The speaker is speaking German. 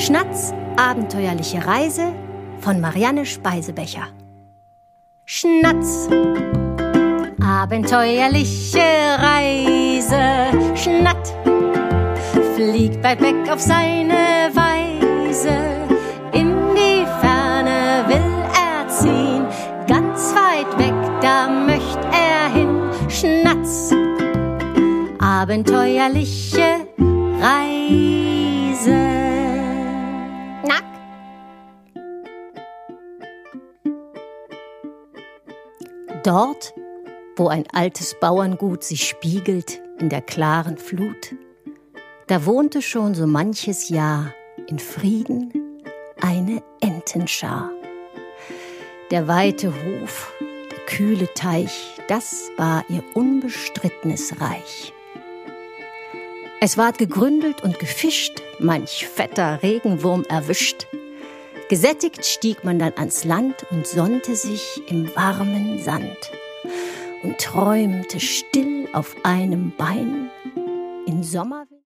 Schnatz, abenteuerliche Reise von Marianne Speisebecher. Schnatz, abenteuerliche Reise. Schnatt, fliegt weit weg auf seine Weise. In die Ferne will er ziehen, ganz weit weg, da möcht er hin. Schnatz, abenteuerliche Reise. Nack. Dort, wo ein altes Bauerngut sich spiegelt in der klaren Flut, da wohnte schon so manches Jahr in Frieden eine Entenschar. Der weite Hof, der kühle Teich, das war ihr unbestrittenes Reich. Es ward gegründelt und gefischt, manch fetter Regenwurm erwischt. Gesättigt stieg man dann ans Land und sonnte sich im warmen Sand und träumte still auf einem Bein in Sommer.